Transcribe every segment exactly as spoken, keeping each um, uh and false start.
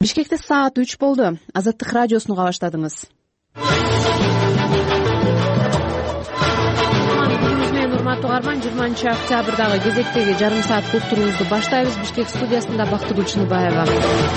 Бишкекте саат үч болду. Азаттык радиосуну уга баштадыңыз. Күнүңүз менен урматтуу угарман, жыйырманчы октябрдагы кезектеги жарым саат уктуруубузду баштайбыз. Бишкек студиясында Бактыгүл Чыныбаева.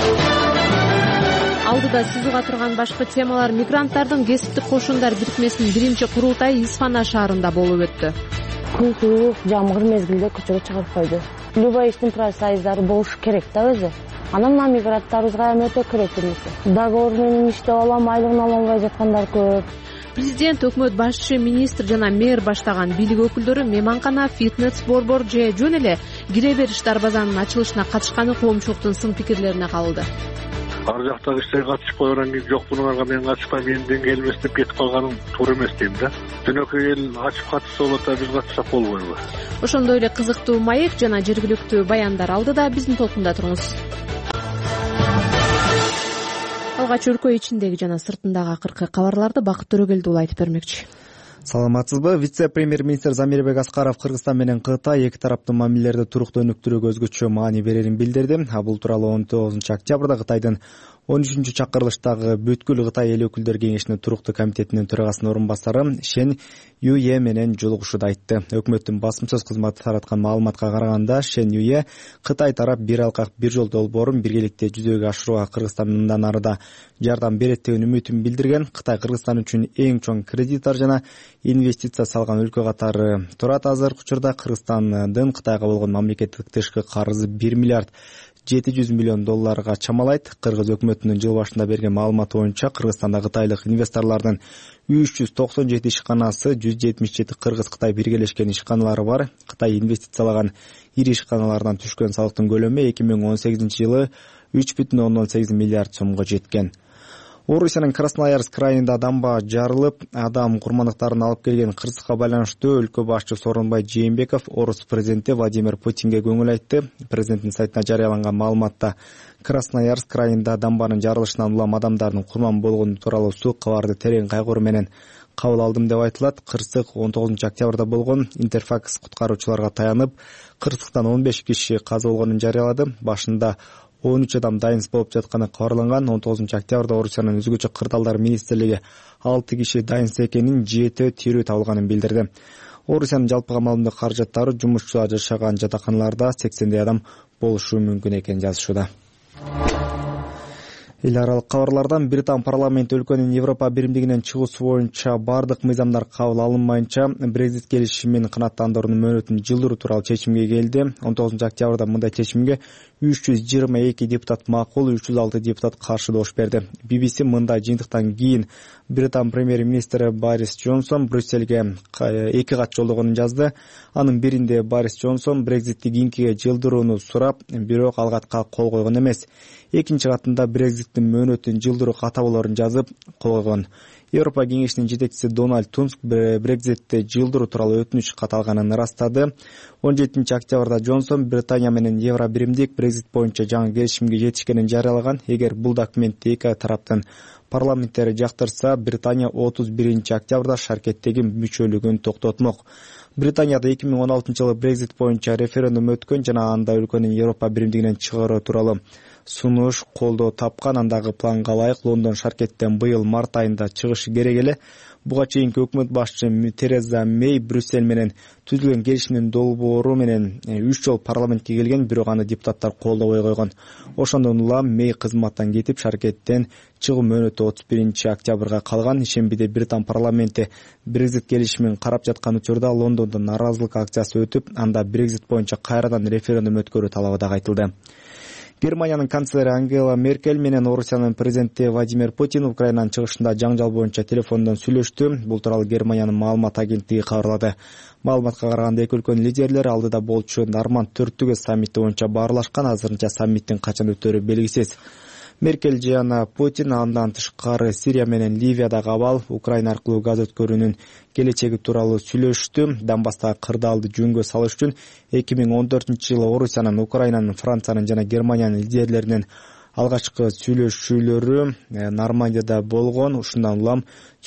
Алдыда сиз уга турган башкы темалар: мигранттардын кесиптик кошундар бирикмесинин биринчи курултайы Исфана шаарында болуп өттү. Күн суук, жамгыр мезгилде көчөгө чыгарып койду. Любой иштин профсоюздары болуш керек да өзү. Анан мына мигранттарыбызга эми өтө керек нерсе. Договор менен иштеп алам, айлыгын ала албай жаткандар көп. Президент, өкмөт башчы, министр жана мэр баштаган бийлик өкүлдөрү мейманкана, фитнес, борбор же жөн эле кире бериш дарбазанын ачылышына катышканы коомчулуктун сын пикирлерине кабылды. Ар жактагы иштерге катышып койгондон кийин жок бунуларга мен катышпайм, менин деңгээлим эмес деп кетип калганым туура эмес дейм да. Жөнөкөй эл ачып катышса болот да, биз катышсак болбойбу? Ошондой эле кызыктуу маек жана жергиликтүү баяндар алдыда, биздин толкунда туруңуз. Алгач өлкө ичиндеги жана сыртындагы акыркы кабарларды Бакыт Төрөгелди айтып бермекчи. Саламатсызбы? Вице-премьер-министр Замирбек Аскаров Кыргызстан менен Кытай эки тараптын мамилелерди туруктуу өнүктүрүүгө өзгөчө маани берерин билдирди. Бул тууралуу он тогузунчу октябрда Кытайдын он үчүнчү чакырылыштагы бүткүл Кытай эл өкүлдөр кеңешинин туруктуу комитетинин төрагасынын орун басары Шен Юе менен жолугушууда айтты. Өкмөттүн басым сөз кызматы тараткан маалыматка караганда, Шен Юе Кытай тарап бир алкак бир жол долбоорун биргеликте жүзөгө ашырууга Кыргызстан мындан арыда жардам берет деген үмүтүн билдирген. Кытай Кыргызстан үчүн эң чоң кредиттер жана инвестиция салган өлкө катары турат. Азыркы учурда Кыргызстандын Кытайга болгон мамлекеттик тышкы карызы бир миллиард жети жүз миллион долларга чамалайт. Кыргыз өкмөтүнүн жыл башында берген маалыматы боюнча Кыргызстанда кытайлык инвесторлордун үч жүз токсон жети ишканасы, жүз жетимиш жети Кыргыз-Кытай биргелешкен ишканалары бар. Кытай инвестициялаган ири ишканалардан түшкөн салыктын көлөмү эки миң он сегизинчи жылы үч бүтүн ондон сегиз миллиард сомго жеткен. Орусиянын Красноярск крайында дамба жарылып, адам курмандыктарын алып келген кырсыкка байланыштуу өлкө башчысы Сооронбай Жээнбеков Орус президенти Владимир Путинге көңүл айтты. Президенттин сайтына жарыяланган маалыматта Красноярск крайында дамбанын жарылышынан улам адамдардын курман болгону тууралуу суык кабарды терең кайгыруу менен кабыл алдым деп айтылат. Кырсык он тогузунчу октябрда болгон. Интерфакс куткаруучуларга таянып, кырсыктан он беш киши каза болгонун жарыялады. Башында он үч адам дайынсыз болуп жатканы кабарланган. он тогузунчу октябрда Орусиянын өзгөчө кырдаалдар министрлиги алты киши дайынсыз экенин, жети тирүү табылганын билдирди. Орусиянын жалпы камалымдык каражаттары жумушчулар жашаган жатаканаларда сексендей адам болушу мүмкүн экенин жазышууда. Эл аралык кабарлардан: Британ парламенти өлкөнүн Европа биримдигинен чыгуусу боюнча бардык мыйзамдар кабыл алынмайынча Брекзит келишимин канааттандыруунун мөөнөтүн жылдыруу тууралуу чечимге келди. он тогузунчу октябрда мындай чечимге үч жүз жыйырма эки депутат макул, үч жүз алты депутат каршы добуш берди. би би си мындай жыйынтыктан кийин Британ премьер-министри Борис Джонсон Брюссельге эки кат жолдогонун жазды. Анын биринде Борис Джонсон Брекзитти кийинкиге жылдырууну сурап, бирок ал катка кол койгон эмес. Экинчи катында Брекзиттин мөөнөтүн жылдыруу ката болорун жазып кол койгон. Европа кеңешинин жетекчиси Дональд Туск Брекзитти жылдыруу тууралуу өтүнүч кат алганын ырастады. он жетинчи октябрда Джонсон Британия менен Евро биримдик Брекзит боюнча жаңы келишимге жетишкенин жарыялаган. Эгер бул документти эки тараптын парламенттери жактырса, Британия отуз биринчи октябрда шаркеттеги мүчөлүгүн токтотмок. Британияда эки миң он алтынчы жылы Брекзит боюнча референдум өткөн жана анда өлкөнүн Европа биримдигинен чыгаруу тууралуу сунуш колдоо тапкан. Андагы планга ылайык Лондон шаркеттен быйыл март айында чыгышы керек эле. Буга чейинки өкмөт башчы Тереза Мэй Брюссель менен түзүлгөн келишимдин долбоору менен үч жолу парламентке келген, бирок аны депутаттар колдобой койгон. Ошондон улам Мэй кызматтан кетип, шаркеттен чыгуу мөөнөтү отуз биринчи октябрга калган. Ишембиде Британ парламенти Брекзит келишимин карап жаткан учурда Лондондо нааразылык акциясы өтүп, анда Брекзит боюнча кайрадан референдум өткөрүү талабы дагы айтылды. Германиянын канцлери Ангела Меркель менен Орусиянын президенти Владимир Путин Украинанын чыгышында жаңжал боюнча телефондон сүйлөштү. Бул тууралуу Германиянын маалымат агенттиги кабарлады. Маалыматка караганда эки өлкөнүн лидерлери алдыда болчу Норманд төрттүгү саммити боюнча баарлашкан. Азырынча саммиттин качан өтөрү белгисиз. Меркель жана Путин андан тышкары Сирия менен Ливиядагы абал, Украина аркылуу газ өткөрүүнүн келечеги тууралуу сүйлөштү. Донбасстагы кырдаалды жөнгө салыш үчүн эки миң он төртүнчү жылы Орусиянын, Украинанын, Франциянын жана Германиянын лидерлеринин алгачкы сүйлөшүүлөрү Нормандияда болгон. Ушундан улам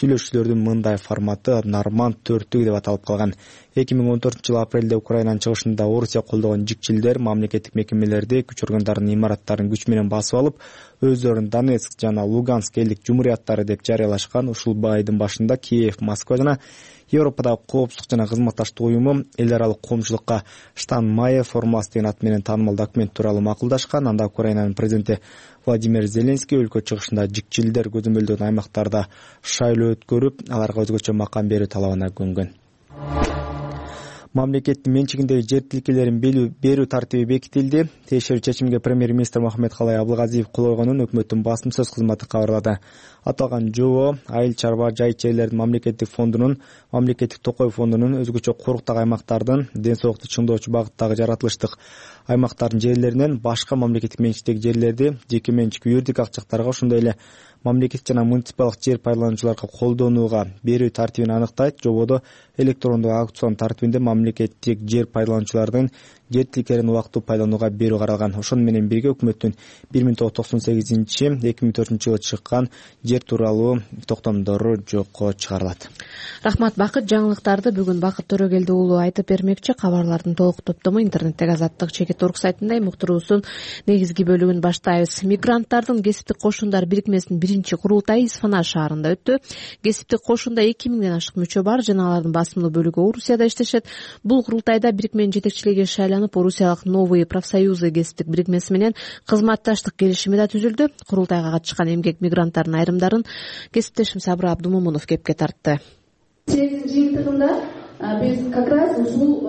сүйлөшүүлөрдүн мындай форматы норманд төрттүгү деп аталып калган. эки миң он төртүнчү жылы апрелде Украинанын чыгышында Орусия колдогон жикчилдер мамлекеттик мекемелерди, күч органдарынын имараттарын күч менен басып алып, өздөрүн Донецк жана Луганск элдик жумурияттары деп жарыялашкан. Ушул айдын башында Киев, Москва жана Европадагы коопсуздук жана кызматташтык уюму эл аралык коомчулукка Штан-Майер формасы деген ат менен таанымал документ тууралуу макулдашкан. Анда Украинанын президенти Владимир Зеленский өлкө чыгышында жикчилдер көзөмөлдөгөн аймактарда шайлоо өткөрүп, аларга өзгөчө макам берүү талабына көнгөн. Мамлекеттин менчигиндеги жер тилкелерин берүү тартиби бекитилди. Тиешелүү чечимге премьер-министр Мухаммедкалай Абылгазиев кол койгонун өкмөттүн басым сөз кызматы кабарлады. Аталган жобо айыл чарба жай жерлердин мамлекеттик фондунун, мамлекеттик токой фондунун, өзгөчө коруктагы аймактардын, ден соолукту чыңдоочу багыттагы жаратылыштык аймактардын жерлеринен башка мамлекеттик менчиктеги жерлерди жеке менчик юридик акчактарга, ошондой эле мамлекеттик жана муниципалдык жер пайдалануучуларга колдонууга берүү тартибин аныктайт. Жободо электрондук аукцион тартибинде мамлекеттик жер пайдалануучулардын жер тилкелерин убактылуу пайдаланууга берүү каралган. Ошону менен бирге өкмөттүн бир миң тогуз жүз токсон сегизинчи эки миң төртүнчү жылы чыккан жер тууралуу токтомдору жокко чыгарылат. Рахмат Бакыт. Жаңылыктарды бүгүн Бакыт Төрөгелди уулу айтып бермекчи. Кабарлардын толук топтому интернеттеги азаттык чекит орг сайтында. Уктуруусунун негизги бөлүгүн баштайбыз. Мигранттардын кесиптик кошундар бирикмесинин биринчи курултайы Исфана шаарында өттү. Кесиптик кошунда эки миңден ашык мүчө бар жана алардын басымдуу бөлүгү Орусияда иштешет. Бул курултайда бирикменин жетекчилиги шайланып, Орусиялык Новые профсоюзы кесиптик бирикмеси менен кызматташтык келишими да түзүлдү. Курултайга катышкан эмгек мигранттардын айрымдарын кесиптешим Сабыр Абдумомунов кепке тартты. Жыйынтыгында биз как раз ушул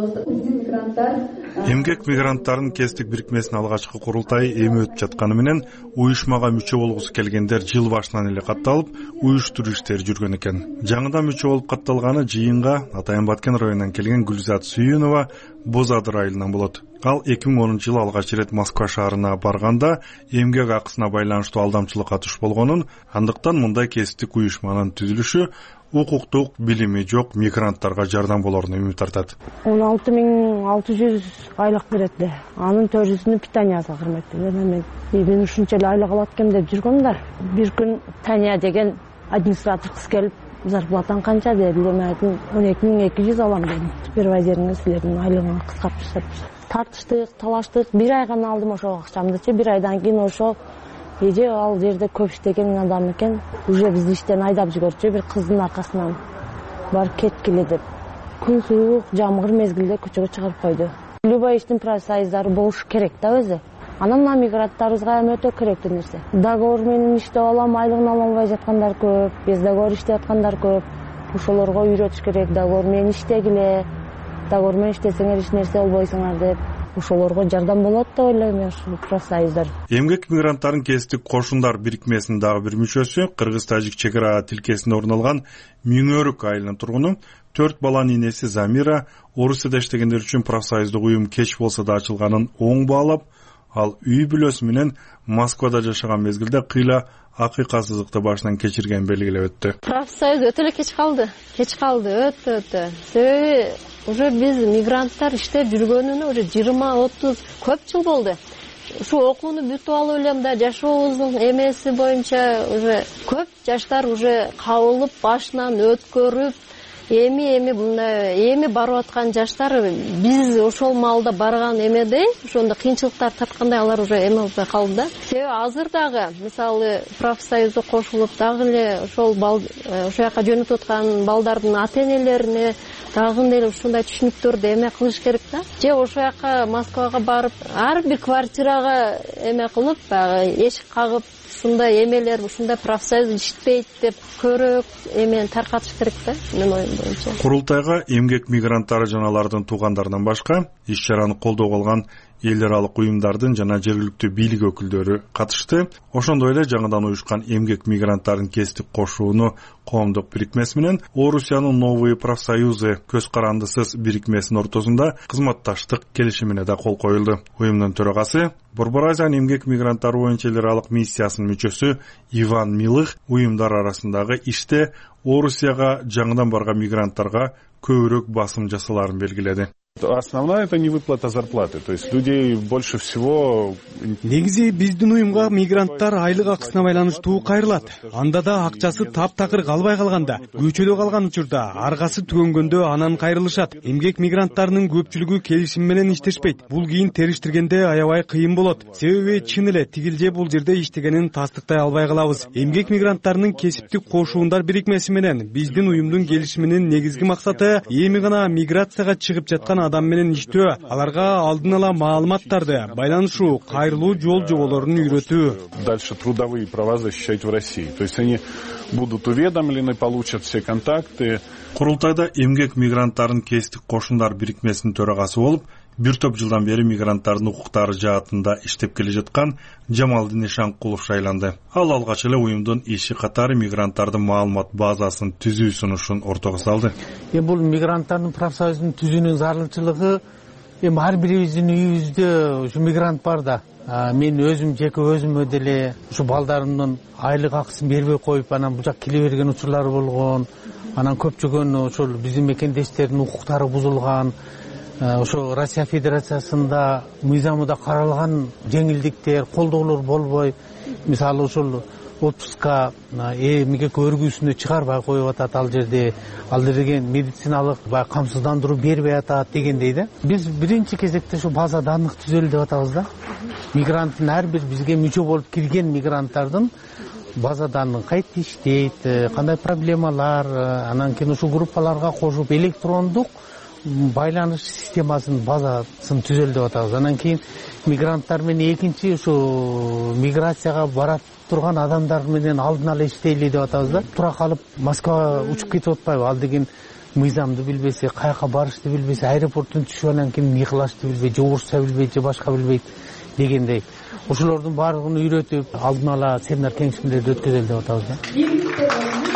мигранттар эмгек мигранттардын кесиптик бирикмесинин алгачкы курултайы эми өтүп жатканы менен уюшмага мүчө болгусу келгендер жыл башынан эле катталып, уюштуруу иштери жүргөн экен. Жаңыдан мүчө болуп катталганы жыйынга Атайын Баткен районунан келген Гүлзат Сүйүнова Боз Адыр айылынан болот. Ал эки миң онунчу жылы алгач ирет Москва шаарына барганда эмгек акысына байланыштуу алдамчылыкка туш болгонун, андыктан мындай кесиптик уюшманын түзүлүшү укуктук билими жок мигранттарга жардам болоруна үмүт артат. он алты миң алты жүз айлык берет эле. Анын төрт жүзүнү питанияга кырмайт. Мен мен ушунча эле айлык алат экем деп жүргөм да. Бир күн Тания деген администратор кыз келип, зарплатаң канча деди. Мен айттым, он эки миң эки жүз алам дедим. Супервайзериңиз силердин айлыгыңы кыскартып деп. Тартыштык, талаштык. Бир ай гана алдым ошол акчамдычы. Бир айдан кийин ошол эже ал жерде көп иштеген адам экен. Уже бизди иштен айдап жиберчү, бир кыздын аркасынан барып кеткиле деп. Күн суук, жамгыр мезгилде көчөгө чыгарып койду. Любой иштин профсоюздары болуш керек да өзү. Анан мына мигранттарыбызга эми өтө керектүү нерсе. Договор менен иштеп алам, айлыгын ала албай жаткандар көп, без договор иштеп аткандар көп. Ошолорго үйрөтүш керек, договор менен иштегиле. Договор менен иштесеңер эч нерсе болбойсуңар деп. Ошолорго жардам болот деп ойлойм мен ушул профсоюздар. Эмгек мигранттардын кесиптик кошундар бирикмесинин дагы бир мүчөсү кыргыз-тажик чек ара тилкесинде орун алган Миңөрүк айылынын тургуну, төрт баланын энеси Замира Орусияда иштегендер үчүн профсоюздук уюм кеч болсо да ачылганын оң баалап, ал үй бүлөсү менен Москвада жашаган мезгилде кыйла акыйкасыздыкты башынан кечирген белгилеп өттү. Профсоюз өтө эле кеч калды. Кеч калды, өтө өтө. Себеби уже биз мигранттар иштеп жүргөнүнө уже жыйырма отуз көп жыл болду. Ушу окууну бүтүп алып элем да жашообуздун эмеси боюнча уже көп жаштар уже кабылып, башынан өткөрүп, эми эми мындай эми барып аткан жаштар биз ошол маалда барган эмедей, ошондо кыйынчылыктар тарткандай алар уже эме болбой калды да. Себеби азыр дагы мисалы профсоюзга кошулуп дагы эле ошол ошол жака жөнөтүп аткан балдардын ата-энелерине дагы эле ушундай түшүнүктөрдү эме кылыш керек да. Же ошол жака Москвага барып, ар бир квартирага эме кылып, баягы эшик кагып, ушундай эмелер, ушундай профсоюз иштейт деп көрөк эмени таркатыш керек да, менин оюм боюнча. Курултайга эмгек мигранттары жана алардын туугандарынан башка иш-чараны колдоого алган эл аралык уюмдардын жана жергиликтүү бийлик өкүлдөрү катышты. Ошондой эле жаңыдан уюшкан эмгек мигранттардын кесиптик кошууну коомдук бирикмеси менен Орусиянын Новые профсоюзы көз карандысыз бирикмесинин ортосунда кызматташтык келишимине да кол коюлду. Уюмдун төрагасы Борбор Азиянын эмгек мигранттары боюнча эл аралык миссиясынын мүчөсү Иван Милых уюмдар арасындагы иште Орусияга жаңыдан барган мигранттарга көбүрөөк басым жасаларын белгиледи. Основная это невыплата зарплаты, то есть людей больше всего. Негизи биздин уюмга мигранттар айлык акысына байланыштуу кайрылат. Анда да акчасы таптакыр калбай калганда, көчөдө калган учурда аргасы түгөнгөндө анан кайрылышат. Эмгек мигранттарынын көпчүлүгү келишим менен иштешпейт. Бул кийин териштиргенде аябай кыйын болот. Себеби чын эле тигил же бул жерде иштегенин тастыктай албай калабыз. Эмгек мигранттарынын кесиптик кошуундар бирикмеси менен биздин уюмдун келишиминин негизги максаты эми гана миграцияга чыгып жаткан адам менен иштөө, аларга алдын ала маалыматтарды, байланышуу, кайрылуу жол жоболорун үйрөтүү. Дальше трудовые права защищать в России. То есть они будут уведомлены, получат все контакты. Курултайда эмгек мигранттарын кесиптик кошундар бирикмесинин төрагасы болуп, бир топ жылдан бери мигранттардын укуктары жаатында иштеп келе жаткан Жамалдин Ишанкулов шайланды. Ал алгач эле уюмдун иши катары мигранттардын маалымат базасын түзүү сунушун ортого салды. Эми бул мигранттардын профсоюзун түзүүнүн зарылчылыгы эми ар бирибиздин үйүбүздө ушу мигрант бар да. Мен өзүм жеке өзүмө деле ушу балдарымдын айлык акысын бербей коюп, анан бул жак келе берген учурлары болгон. Анан көпчүгөн ошол биздин мекендештердин укуктары бузулган. Ошо Россия Федерациясында мыйзамында каралган жеңилдиктер, колдоолор болбой, мисалы ошол отпускка эмгек өргүүсүнө чыгарбай коюп атат ал жерде, ал деген медициналык баягы камсыздандыруу бербей атат дегендей да. Биз биринчи кезекте ошо база данных түзөлү деп атабыз да. Мигранттын ар бир бизге мүчө болуп кирген мигранттардын база данных кайтта иштейт, кандай проблемалар, анан кийин ушул группаларга кошуп электрондук байланыш системасынын базасын түзөлү деп атабыз. Анан кийин мигранттар менен экинчи ушу миграцияга барат турган адамдар менен алдын ала иштейли деп атабыз да. Тура калып Москвага учуп кетип атпайбы? Ал деген мыйзамды билбесе, каяка барышты билбесе, аэропорттун түшүп анан кийин мыйкылашты билбейт, же орусча билбейт, же башка билбейт дегендей. Ошолордун баардыгын үйрөтүп, алдын ала семинар кеңешмелерди өткөзөлү деп атабыз да.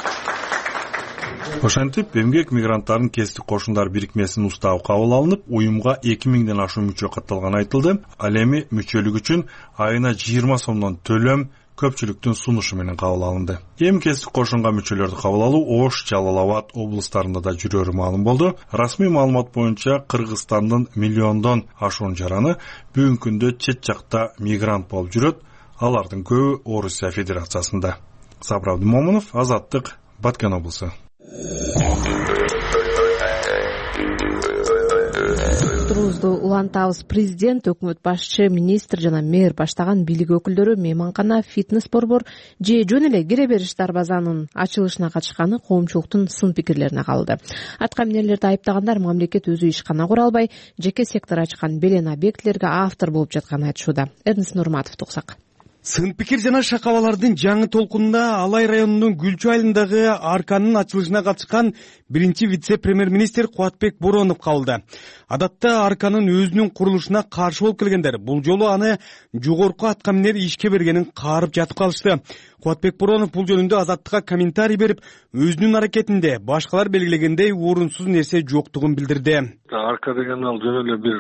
Ошентип, эмгек мигранттардын кесиптик кошундар бирикмесинин уставы кабыл алынып, уюмга эки миңден ашуун мүчө катталганы айтылды. Ал эми мүчөлүк үчүн айына жыйырма сомдон төлөм көпчүлүктүн сунушу менен кабыл алынды. Эми кесиптик кошунга мүчөлөрдү кабыл алуу Ош, Жалал Абад облустарында да жүрөрү маалым болду. Расмий маалымат боюнча Кыргызстандын миллиондон ашуун жараны бүгүнкү күндө чет жакта мигрант болуп жүрөт. Алардын көбү Орусия Федерациясында. Сабыр Абдымомунов, Азаттык, Баткен облусу. Турубузду улантабыз. Президент, өкмөт башчы, министр жана мэр баштаган бийлик өкүлдөрү мейманкана, фитнес борбор же жөн эле кире бериш дарбазанын ачылышына катышканы коомчулуктун сын пикирлерине калды. Аткаминерлерди айыптагандар мамлекет өзү ишкана кура албай, жеке сектор ачкан белен объектилерге автор болуп жатканын айтышууда. Эрнест Нурматов туксак. Сын пикир жана шакабалардын жаңы толкунунда Алай районунун Гүлчү айылындагы арканын ачылышына катышкан биринчи вице-премьер-министр Кубатбек Боронов кабылды. Адатта арканын өзүнүн курулушуна каршы болуп келгендер бул жолу аны жогорку аткаминер ишке бергенин каарып жатып калышты. Кубатбек Боронов бул жөнүндө Азаттыкка комментарий берип, өзүнүн аракетинде башкалар белгилегендей орунсуз нерсе жоктугун билдирди. Арка деген ал жөн эле бир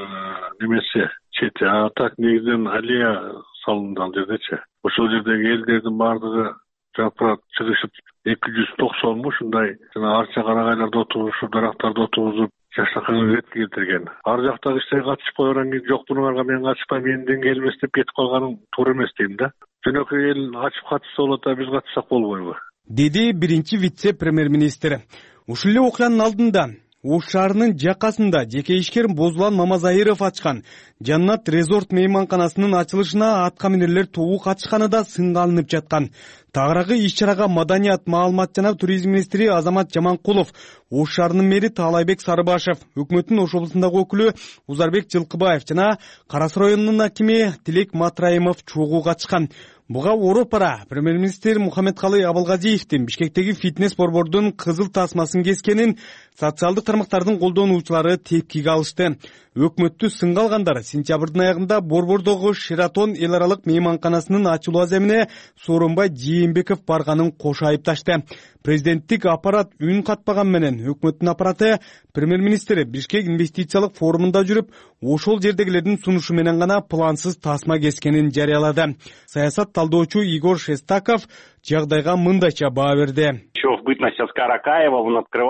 немесе чети, а так негизинен алия салынды ал жердечи. Ошол жердеги элдердин баардыгы жапырак чыгышып эки жүз токсонму ушундай жана арча карагайларда отурушуп, дарактарда отургузуп жашаканы ретке келтирген. Ар жактагы иштерге катышып койгон кийин жок бунуңарга мен катышпайм, менден келмес деп кетип калганым туура эмес дейм да. Жөнөкөй эл ачып катышса болот, а биз катышсак болбойбу? Деди биринчи вице-премьер-министр. Ушул эле окуянын алдында Ош шаарынын жакасында жеке ишкер Бозулан Мамазайыров ачкан Жаннат резорт мейманканасынын ачылышына аткаминерлер тобу катышканы да сынга алынып жаткан. Тагыраагы иш-чарага маданият, маалымат жана туризм министри Азамат Жаманкулов, Ош шаарынын мэри Таалайбек Сарыбашев, өкмөттүн Ош облусундагы өкүлү Узарбек Жылкыбаев жана Карас районунун акими Тилек Матраимов чогуу катышкан. Буга Оропара премьер-министр Мухаммедкалый Абылгазиевдин Бишкектеги фитнес борбордун кызыл тасмасын кескенин социалдык тармактардын колдонуучулары тепкиге алышты. Өкмөттү сынга алгандар сентябрдын аягында борбордогу Шератон эл аралык мейманканасынын ачылуу аземине Сооронбай Жээнбеков барганын кошо айыпташты. Президенттик аппарат үн катпаган менен өкмөттүн аппараты премьер-министр Бишкек инвестициялык форумунда жүрүп, ошол жердегилердин сунушу менен гана плансыз тасма кескенин жарыялады. Саясат талдоочу Игорь Шестаков жагдайга мындайча баа берди. Еще в бытность Аскара Акаева он открывал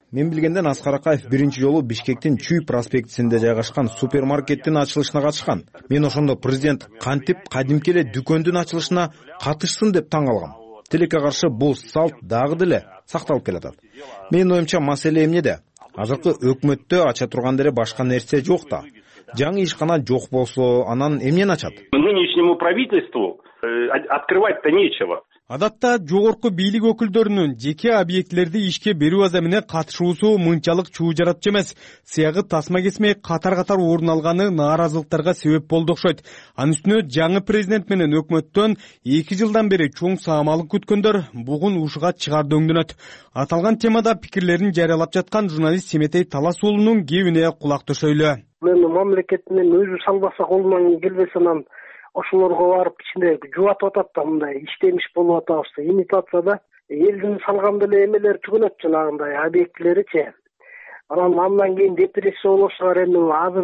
Мен билгенден Аскар Акаев биринчи жолу Бишкектин Чүй проспектисинде жайгашкан супермаркеттин ачылышына катышкан. Мен ошондо президент кантип кадимки эле дүкөндүн ачылышына катышсын деп таң калгам. Тилекке каршы бул салт дагы деле сакталып келатат. Менин оюмча маселе эмнеде? Азыркы өкмөттө ача турган деле башка нерсе жок да. Жаңы ишкана жок болсо, анан эмнени ачат? Нынешнему правительству открывать-то нечего. Адатта жогорку бийлик өкүлдөрүнүн жеке объектилерди ишке берүү азамине катышуусу мынчалык чуу жаратчу эмес. Сыягы тасма кесмей катар-катар орун алганы нааразылыктарга себеп болду окшойт. Анын үстүнө жаңы президент менен өкмөттөн эки жылдан бери чоң саамалык күткөндөр бугун ушуга чыгарды өңдөнөт. Аталган темада пикирлерин жарыялап жаткан журналист Семетей Талас уулунун кебине кулак төшөйлү. Мен мамлекеттин өзү салбаса колунан келбесе анан ошолорго барып кичине жубатып атат да, мындай иштемиш болуп атабыз. Имитацияда элдин салган деле эмелер түгөнөт, жанагындай объектилеричи. Анан андан кийин депрессия болушуга эми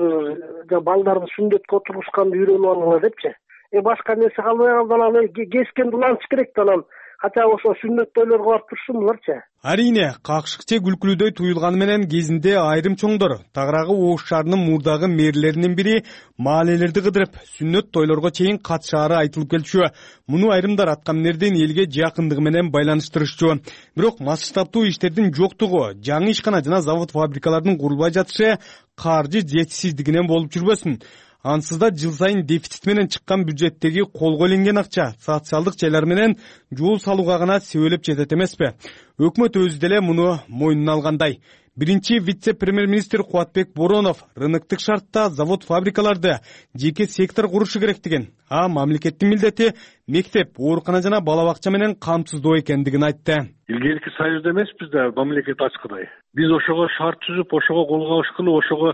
азыр балдарды сүндөткө отургусканды үйрөнүп алгыла депчи. Э башка нерсе калбай калды, анан кескенди улантыш керек да, анан хотя ошо сүннөттөйлөргө барып турсунбуларчы. Арине, какшыкче күлкүлүдөй туюлганы менен кезинде айрым чоңдор Тагыраагы Ош шаарынын мурдагы мэрлеринин бири маалелерди кыдырып, сүннөт тойлорго чейин катышаары айтылып келчү. Муну айрымдар аткаминердин элге жакындыгы менен байланыштырышчу. Бирок масштабдуу иштердин жоктугу, жаңы ишкана жана завод фабрикалардын курулбай жатышы каржы жетишсиздигинен болуп жүрбөсүн. Ансыз да жыл сайын дефицит менен чыккан бюджеттеги колго иленген акча социалдык жайлар менен жол салууга гана себелеп жетет эмеспи? Өкмөт өзү деле муну мойнуна алгандай. Биринчи вице-премьер-министр Кубатбек Боронов рыноктук шартта завод-фабрикаларды жеке сектор курушу керектигин, а мамлекеттин милдети мектеп, оорукана жана бала бакча менен камсыздоо экендигин айтты. Илгерки союзда эмеспиз да мамлекет ачкыдай. Биз ошого шарт түзүп, ошого кол кабышкылы, ошого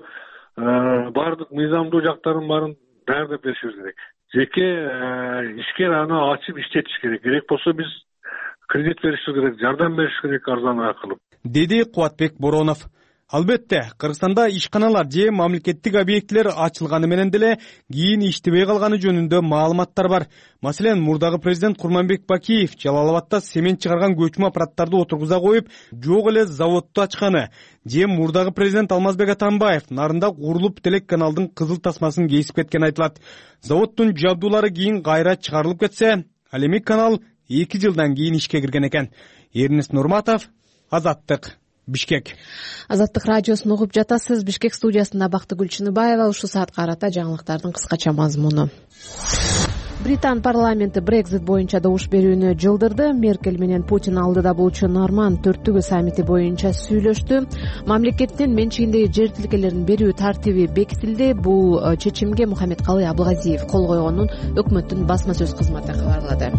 бардык мыйзамдуу жактарын баарын даярдап беришибиз керек. Жеке ишкер аны ачып иштетиш керек. Керек болсо биз кредит беришибиз керек, жардам бериш керек арзаныраак кылып, деди Кубатбек Боронов. Албетте, Кыргызстанда ишканалар же мамлекеттик объектилер ачылганы менен деле кийин иштебей калганы жөнүндө маалыматтар бар. Маселен, мурдагы президент Курманбек Бакиев Жалал-Абадта семен чыгарган көчмө аппараттарды отургуза коюп, жок эле заводду ачканы, же мурдагы президент Алмазбек Атамбаев Нарында курулуп телеканалдын кызыл тасмасын кесип кеткен айтылат. Заводдун жабдуулары кийин кайра чыгарылып кетсе, ал эми канал эки жылдан кийин ишке кирген экен. Эрнест Нурматов, Азаттык, Бишкек. Азаттык радиосун угуп жатасыз. Бишкек студиясында Бактыгүл Чыныбаева. Ушул саатка карата жаңылыктардын кыскача мазмуну. Британ парламенти Брекзит боюнча добуш берүүнү жылдырды. Меркель менен Путин алдыда болчу Норманд төрттүгү саммити боюнча сүйлөштү. Мамлекеттин менчигиндеги жер тилкелерин берүү тартиби бекитилди. Бул чечимге Мухаммед Калый Абылгазиев кол койгонун өкмөттүн басма сөз кызматы кабарлады.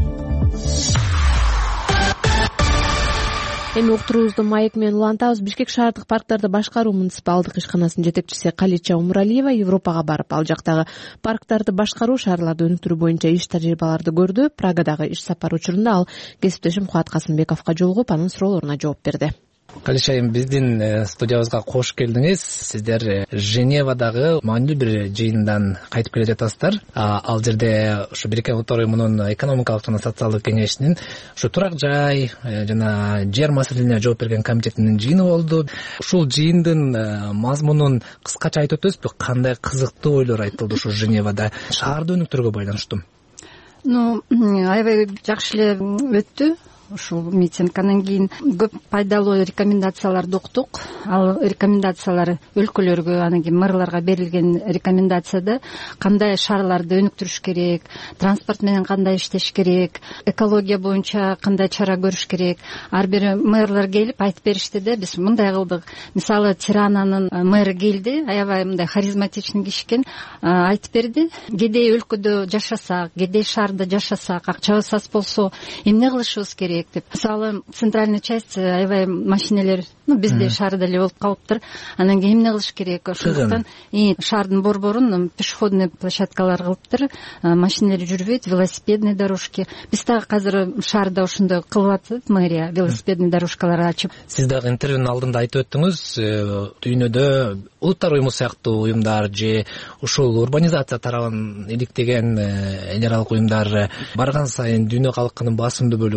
Эми уктуруубузду маек менен улантабыз. Бишкек шаардык парктарды башкаруу муниципалдык ишканасынын жетекчиси Калича Умуралиева Европага барып, ал жактагы парктарды башкаруу, шаарларды өнүктүрүү боюнча иш тажрыйбаларды көрдү. Прагадагы иш сапары учурунда ал кесиптешим Кубат Касымбековго жолугуп, анын суроолоруна жооп берди. Калиша, биздин студиябызга кош келдиңиз. Сиздер Женевадагы маанилүү бир жыйындан кайтып келе жатасыздар. Ал жерде ушу Бириккен Улуттар Уюмунун экономикалык жана социалдык кеңешинин ушу турак жай жана жер маселелерине жооп берген комитетинин жыйыны болду. Ушул жыйындын мазмунун кыскача айтып өтөсүзбү? Кандай кызыктуу ойлор айтылды ушу Женевада шаарды өнүктүрүүгө байланыштуу? Ну, аябай жакшы эле өттү. Ушул митинг. Анан кийин көп пайдалуу рекомендацияларды уктук. Ал рекомендациялар өлкөлөргө, анан кийин мэрларга берилген рекомендацияда кандай шаарларды өнүктүрүш керек, транспорт менен кандай иштеш керек, экология боюнча кандай чара көрүш керек. Ар бир мэрлар келип айтып беришти да, биз мындай кылдык. Мисалы, Тирананын мэры келди, аябай мындай харизматичный киши экен, айтып берди. Кедей өлкөдө жашасак, кедей шаарда жашасак, акчабыз аз болсо эмне кылышыбыз керек деп. Мисалы, центральный часть аябай машинелер, ну бизде шаарда эле болуп калыптыр. Анан кийин эмне кылыш керек? Ошондуктан шаардын борборун пешеходный площадкалар кылыптыр. Машинелер жүрбөйт, велосипедный дорожки. Биз дагы азыр шаарда ошондой кылып атат мэрия, велосипедный дорожкалар ачып. Сиз дагы интервьюнун алдында айтып өттүңүз, дүйнөдө Улуттар уюму сыяктуу уюмдар же ушул урбанизация тарабын иликтеген эл аралык уюмдар барган сайын дүйнө калкынын басымдуу бөлүгү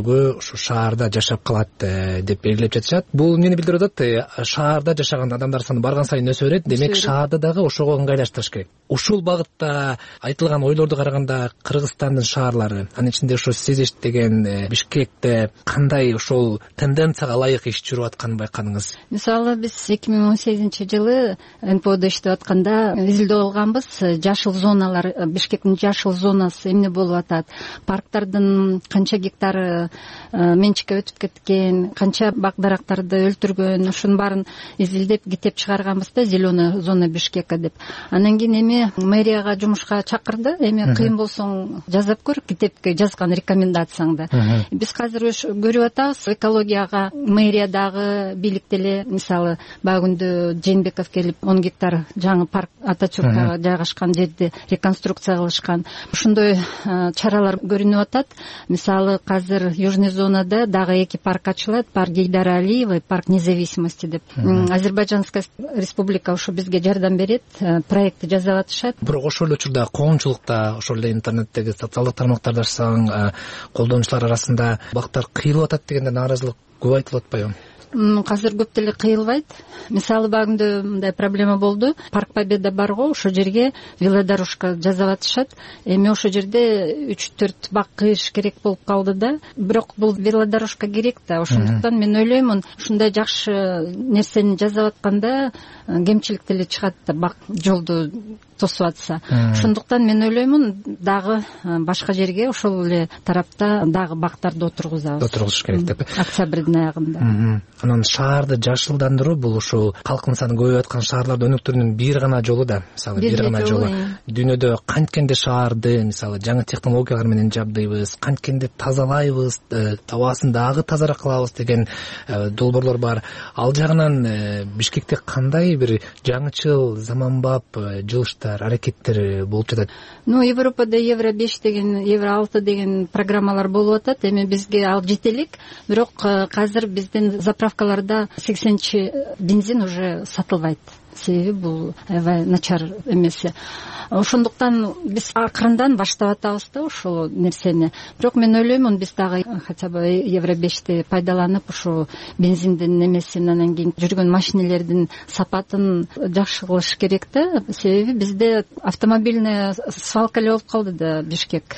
ушу шаарда жашап калат деп белгилеп жатышат. Бул эмнени билдирип атат? Шаарда жашаган адамдар саны барган сайын өсө берет. Демек шаарды дагы ошого ыңгайлаштырыш керек. Ушул багытта айтылган ойлорду караганда Кыргызстандын шаарлары, анын ичинде ошо сиз иштеген Бишкекте кандай ошол тенденцияга ылайык иш жүрүп атканын байкадыңыз? Мисалы биз эки миң он сегизинчи жылы эн пэ одо иштеп атканда изилдөө алганбыз. Жашыл зоналар, Бишкектин жашыл зонасы эмне болуп атат? Парктардын канча гектары менчикке өтүп кеткен, канча бак дарактарды өлтүргөн, ушунун баарын изилдеп китеп чыгарганбыз да, зеленая зона Бишкека деп. Анан кийин эми мэрияга жумушка чакырды. Эми кыйын болсоң жазап көр, китепке жазган рекомендацияңды. Биз азыр көрүп атабыз, экологияга мэриядагы бийлик деле, мисалы багүндө Жээнбеков келип он гектар жаңы парк Атачуркага жайгашкан жерди реконструкция кылышкан. Ушундай чаралар көрүнүп атат. Мисалы азыр Южный зонада дагы эки парк ачылат, парк Гейдара Алиева, парк Независимости деп. Азербайджанская республика ошо бизге жардам берет, проектти жасап атышат. Бирок ошол эле учурда коомчулукта, ошол эле интернеттеги социалдык тармактарда ашсаң, колдонуучулар арасында бактар кыйылып атат дегенде нааразылык көп айтылып атпайбы? Азыр көп деле кыйылбайт. Мисалы багында мындай проблема болду. Парк Победа барго, ошол жерге велодорожка жасап атышат. Эми ошол жерде үч төрт бак кыйыш керек болуп калды да. Бирок бул велодорожка керек да. Ошондуктан мен ойлоймун, ушундай жакшы нерсени жасап атканда кемчилик деле чыгат да, бак жолду тосуп атса. Ошондуктан мен ойлоймун, дагы башка жерге ошол эле тарапта дагы бактарды отургузабыз. Отургузуш керек деп. Октябрдын аягында. Анан шаарды жашылдандыруу бул ушул калктын саны көбөйүп аткан шаарларды өнүктүрүүнүн бир гана жолу да. Мисалы бир гана жолу. Дүйнөдө канткенде шаарды, мисалы жаңы технологиялар менен жабдыйбыз, канткенде тазалайбыз, абасын дагы тазараак кылабыз деген долбоорлор бар. Ал жагынан Бишкекте кандай бир жаңычыл, заманбап жылыштар, аракеттер болуп жатат? Ну, Европада евро беш деген, евро алты деген программалар болуп атат. Эми бизге ал жете элек, бирок азыр биздин заправкаларда сексенчи бензин уже сатылбайт. Себеби бул аябай начар эмеси. Ошондуктан биз акырындан баштап атабыз да ошол нерсени. Бирок мен ойлоймун, биз дагы хотя бы евро бешти пайдаланып, ошо бензиндин немесин, анан кийин жүргөн машинелердин сапатын жакшы кылыш керек да. Себеби бизде автомобильный свалка эле болуп калды да Бишкек.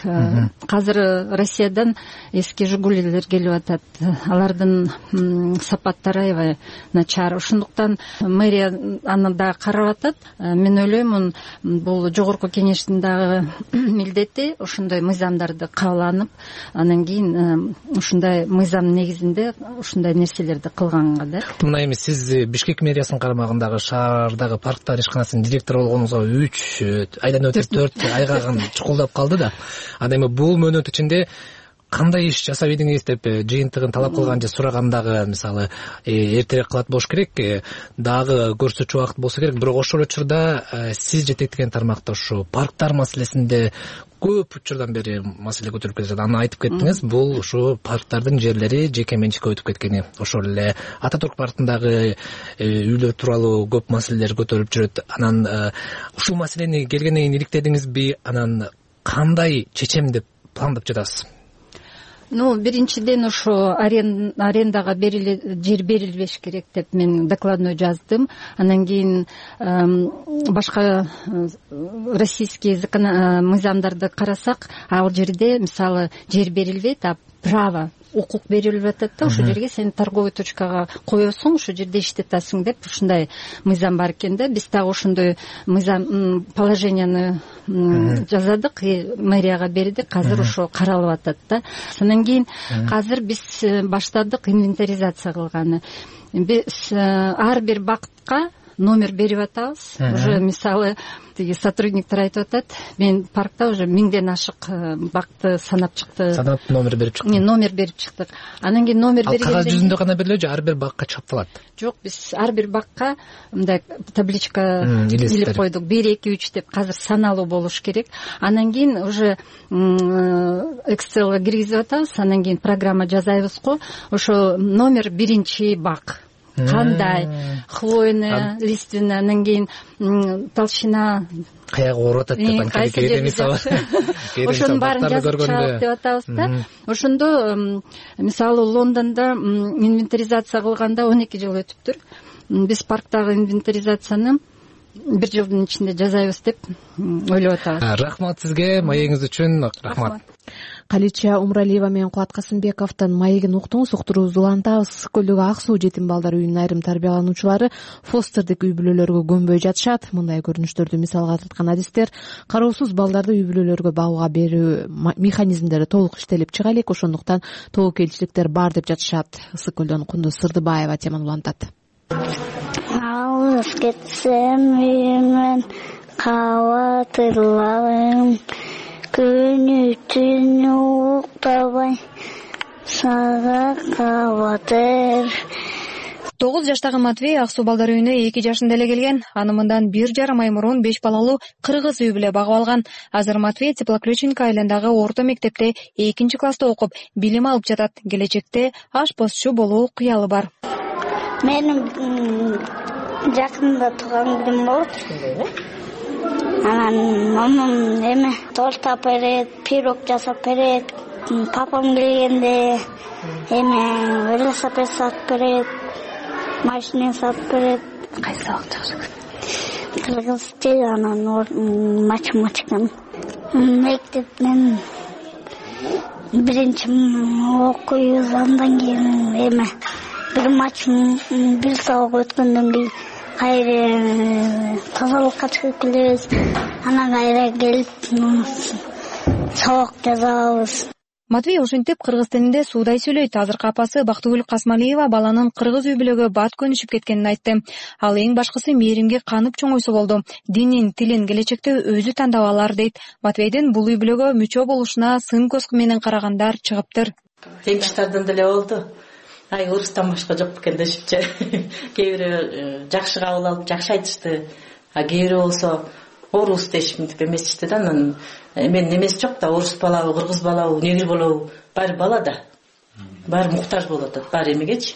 Азыр Россиядан эски Жигулилер келип атат. Алардын сапаттары аябай начар. Ошондуктан мэрия аны да карап атат. Мен ойлоймун, бул жогорку кеңештин дагы милдети ушундай мыйзамдарды кабыл, анан кийин ушундай мыйзам негизинде ушундай нерселерди кылганга да. Мына эми сиз Бишкек мэриясынын карамагындагы шаардагы парктар ишканасынын директору болгонуңузга үч айдан өтүп төрт айга чукулдап калды да. Анан эми бул мөөнөт ичинде кандай иш жасап идиңиз деп жыйынтыгын талап кылган же сурагандагы, мисалы эртерээк кылат болуш керек, дагы көрсөтчү убакыт болсо керек. Бирок ошол учурда сиз жетектеген тармакта ушу парктар маселесинде көп учурдан бери маселе көтөрүлүп келе жатат. Аны айтып кеттиңиз, бул ушу парктардын жерлери жеке менчикке өтүп кеткени. Ошол эле Ататүрк паркындагы үйлөр тууралуу көп маселелер көтөрүлүп жүрөт. Анан ушул маселени келгенден кийин иликтедиңизби? Анан кандай чечем деп пландап жатасыз? Ну, биринчиден ошо арендага бериле жер берилбеш керек деп мен докладной жаздым. Анан кийин башка российский мыйзамдарды карасак, ал жерде мисалы жер берилбейт, а право, укук берилип атат да, ошол жерге сен торговый точкага коесуң, ошол жерде иштете аласың деп ушундай мыйзам бар экен да. Биз дагы ошондой мыйзам положенияны жазадык, мэрияга бердик. Азыр ошо каралып атат да. Анан кийин азыр биз баштадык инвентаризация кылганы. Биз ар бир бактка номер берип атабыз. Уже мисалы тиги сотрудниктер айтып атат, мен паркта уже миңден ашык бакты санап чыкты. Санап номер берип чыктык. Не, номер берип чыктык. Анан кийин номер бергенден кагаз жүзүндө гана берилеби же ар бир бакка чапталат? Жок, биз ар бир бакка мындай табличка илип койдук. бир, эки, үч деп азыр саналуу болуш керек. Анан кийин уже Excel'га киргизип атабыз, анан кийин программа жасайбыз го. Ошо номер биринчи бак. кандай, хвойный, лиственный, анан кийин толщина каягы ооруп атат деп анткени кээде мисалы ошонун баарын жазып чыгабык деп атабыз да. Ошондо мисалы Лондондо инвентаризация кылганда он эки жыл өтүптүр. Биз парктагы инвентаризацияны бир жылдын ичинде жасайбыз деп ойлоп атабыз. Рахмат сизге, маегиңиз үчүн рахмат. Калича Умралиева менен Кубат Касымбековдун маегин уктуңуз. Уктуруубузду улантабыз. Ысык көлдөгү Ак суу жетим балдар үйүнүнүн айрым тарбиялануучулары фостердик үй бүлөлөргө көнбөй жатышат. Мындай көрүнүштөрдү мисалга келтирген адистер кароосуз балдарды үй бүлөлөргө багууга берүү механизмдери толук иштелип чыга элек, ошондуктан тобокелчиликтер бар деп жатышат. Ысык көлдөн Кундуз Сырдыбаева теманы улантат. Алыс кетсем үйүмөн кабатырларым, күнү түнү уктабай сага кабатыр. тогуз жаштагы Матвей Ак суу балдар үйүнө эки жашында эле келген. Аны мындан бир жарым ай мурун беш балалуу кыргыз үй бүлө багып алган. Азыр Матвей Теплоключенко айылындагы орто мектепте экинчи класста окуп, билим алып жатат. Келечекте ашпозчу болуу кыялы бар. Менин жакында турган күнүм болот. Анан мамам эме торт алып берет, пирог жасап берет. Папам келгенде эме велосипед сатып берет, машина сатып берет. Кайсы сабак жакшы көрөт? Кыргыз тил, анан математиканы. Мектептен биринчи окуйбуз, андан кийин эме бир матч бир сабак өткөндөн кийин кайра тазалыкка чыгып келебиз. Анан кайра келип сабак жазабыз. Матвей ошентип кыргыз тилинде суудай сүйлөйт. Азыркы апасы Бактыгүл Касмалиева баланын кыргыз үй бүлөгө бат көнүшүп кеткенин айтты. Ал эң башкысы мээримге канып чоңойсо болду. Динин, тилин келечекте өзү тандап алар дейт. Матвейдин бул үй бүлөгө мүчө болушуна сын көз менен карагандар чыгыптыр. Кемчиктардан деле болду. Ай орустан башка жок экен дешипчи. Кээ бирөө жакшы кабыл алып жакшы айтышты. А кээ бирөө болсо орус дешимдип эмесчишти да. Анан мен эмес жок да, орус балабы, кыргыз балабы, негр балабы, баары бала да. Баары муктаж болуп атат, баары эмегечи.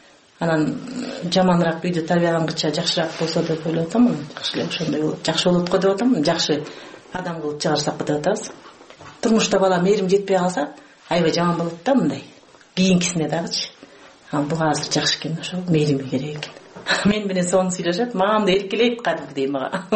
Анан жаманыраак үйдө тарбиялангыча жакшыраак болсо деп ойлоп атам. Жакшы эле ошондой болот. Жакшы болот го деп атам. Жакшы адам кылып чыгарсак деп атабыз. Турмушта бала мээрим жетпей калса, аябай жаман болот да мындай. Кийинкисине дагычы. Анан буга азыр жакшы экен, ошо мээрими керек экен. Мен менен соны сүйлөшөт, мамам да эркелейт кадимкидей мага.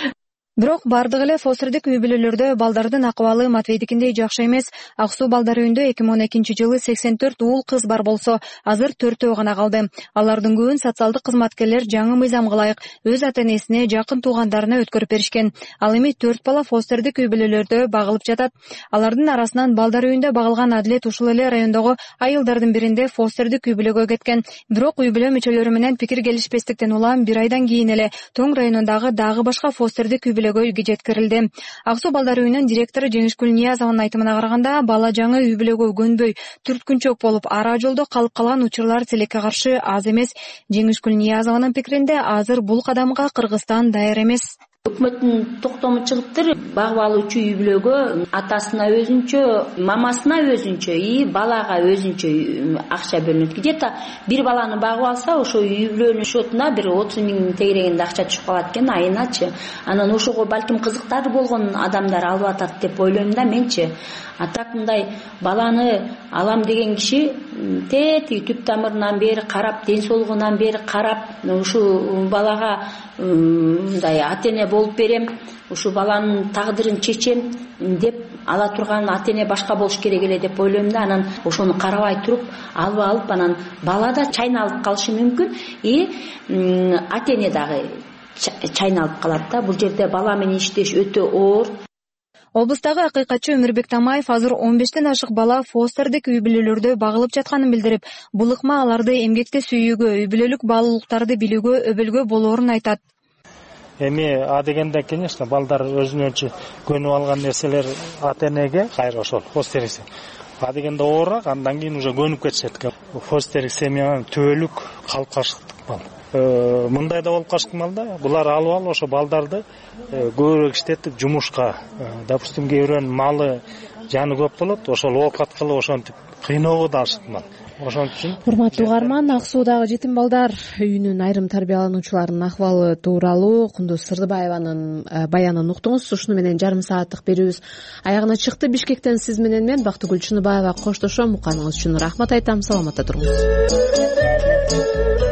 Бирок бардыгы эле фостердик үй бүлөлөрдө балдардын акыбалы Матвейдикиндей жакшы эмес. Ак суу балдар үйүндө эки миң он экинчи жылы сексен төрт уул кыз бар болсо, азыр төртөө гана калды. Алардын көбүн социалдык кызматкерлер жаңы мыйзамга ылайык өз ата-энесине, жакын туугандарына өткөрүп беришкен. Ал эми төрт бала фостердик үй бүлөлөрдө багылып жатат. Алардын арасынан балдар үйүндө багылган Адилет ушул эле райондогу айылдардын биринде фостердик үй бүлөгө кеткен. Бирок үй бүлө мүчөлөрү менен пикир келишпестиктен улам бир айдан кийин эле Тоң районундагы дагы башка фостердик үй үйгө жеткирилди. Ак суу балдар үйүнүн директору Жеңишгүл Ниязованын айтымына караганда, бала жаңы үй бүлөгө көнбөй, түрткүнчөк болуп, ара жолдо калып калган учурлар тилекке каршы аз эмес. Жеңишгүл Ниязованын пикиринде, азыр бул кадамга Кыргызстан даяр эмес. Өкмөттүн токтому чыгыптыр. Багып алуучу үй бүлөгө атасына өзүнчө, мамасына өзүнчө, и балага өзүнчө акча бөлүнөт. Где-то бир баланы багып алса, ошо үй бүлөнүн счетуна бир отуз миң тегерегинде акча түшүп калат экен айыначы. Анан ошого балким кызыктары болгон адамдар алып атат деп ойлойм да менчи. А так мындай баланы алам деген киши тети түп тамырынан бери карап, ден соолугунан бери карап, ушу балага мындай ата-эне болуп берем, ушу баланын тагдырын чечем деп ала турган ата-эне башка болуш керек эле деп ойлойм да. Анан ошону карабай туруп алып алып, анан бала да чайналып калышы мүмкүн, и ата-эне дагы чайналып калат да. Бул жерде бала менен иштеш өтө оор. Облустагы акыйкатчы Өмүрбек Тамаев азыр он бештен ашык бала фостердик үй бүлөлөрдө багылып жатканын билдирип, бул ыкма аларды эмгекте сүйүүгө, үй бүлөлүк баалуулуктарды билүүгө өбөлгө болоорун айтат. Эми а дегенде, конечно, балдар өзүнчө көнүп алган нерселер ата-энеге кайра ошол фостерик. А дегенде оорураак, андан кийин уже көнүп кетишет. Фостерик семьянын түбөлүк калыпташыктык бал. Мындай да болуп калыштык да. Булар алып алып ошо балдарды көбүрөөк иштетип жумушка, допустим, кээ бирөөнүн малы жаны көп болот, ошол оокат кылып ошентип кыйноого да алышат. ошон үчүн урматтуу угарман, ак суудагы жетим балдар үйүнүн айрым тарбиялануучуларынын акыбалы тууралуу Кундуз Сырдыбаеванын баянын уктуңуз. Ушуну менен жарым сааттык берүүбүз аягына чыкты. Бишкектен сиз менен мен Бактыгүл Чыныбаева коштошом. Укканыңыз үчүн рахмат айтам. Саламатта туруңуз.